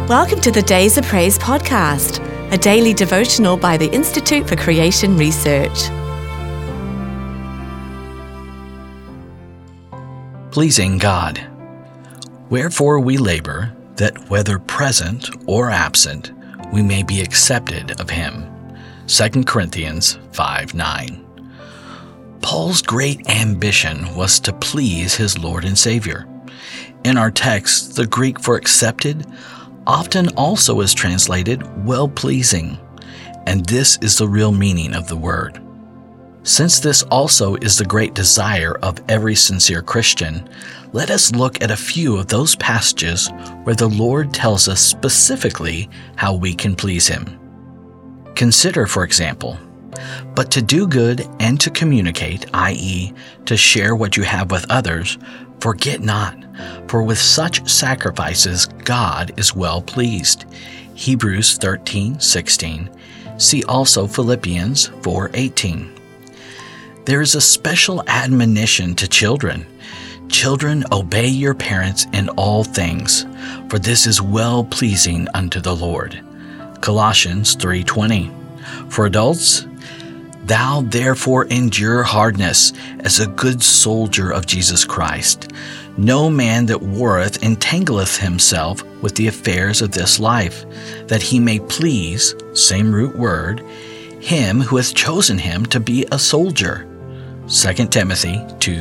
Welcome to the Days of Praise podcast, a daily devotional by the Institute for Creation Research. Pleasing God. Wherefore we labor, that whether present or absent, we may be accepted of Him. 2 Corinthians 5:9. Paul's great ambition was to please his Lord and Savior. In our text, the Greek for accepted often also is translated well-pleasing, and this is the real meaning of the word. Since this also is the great desire of every sincere Christian, let us look at a few of those passages where the Lord tells us specifically how we can please Him. Consider, for example, but to do good and to communicate, i.e., to share what you have with others, forget not, for with such sacrifices God is well pleased. Hebrews 13:16. See also Philippians 4:18. There is a special admonition to children. Children, obey your parents in all things, for this is well pleasing unto the Lord. Colossians 3:20. For adults, thou therefore endure hardness as a good soldier of Jesus Christ. No man that warreth entangleth himself with the affairs of this life, that he may please, same root word, him who hath chosen him to be a soldier. 2 Timothy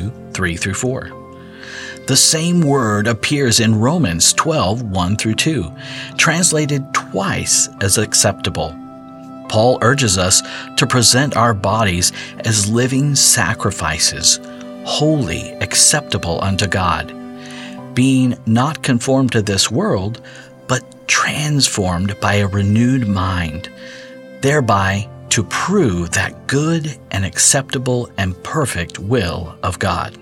2:3-4. The same word appears in Romans 12:1-2, translated twice as acceptable. Paul urges us to present our bodies as living sacrifices, holy, acceptable unto God, being not conformed to this world, but transformed by a renewed mind, thereby to prove that good and acceptable and perfect will of God.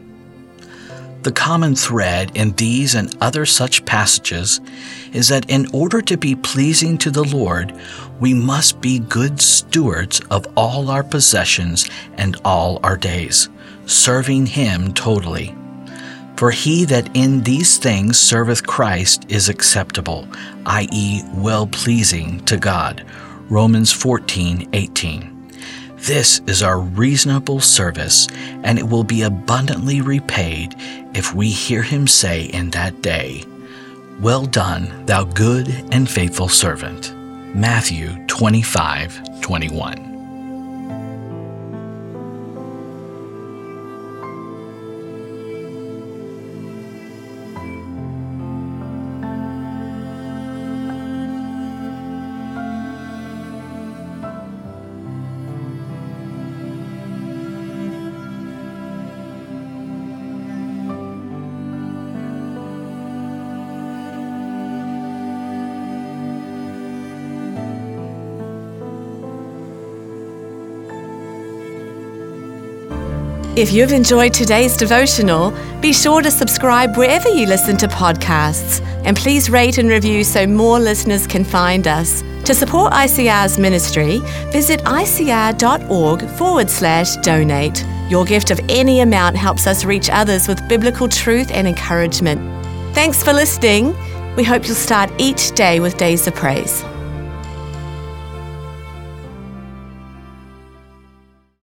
The common thread in these and other such passages is that in order to be pleasing to the Lord, we must be good stewards of all our possessions and all our days, serving Him totally. For he that in these things serveth Christ is acceptable, i.e., well-pleasing to God. Romans 14:18. This is our reasonable service, and it will be abundantly repaid if we hear Him say in that day, "Well done, thou good and faithful servant." Matthew 25:21. If you've enjoyed today's devotional, be sure to subscribe wherever you listen to podcasts, and please rate and review so more listeners can find us. To support ICR's ministry, visit icr.org/donate. Your gift of any amount helps us reach others with biblical truth and encouragement. Thanks for listening. We hope you'll start each day with Days of Praise.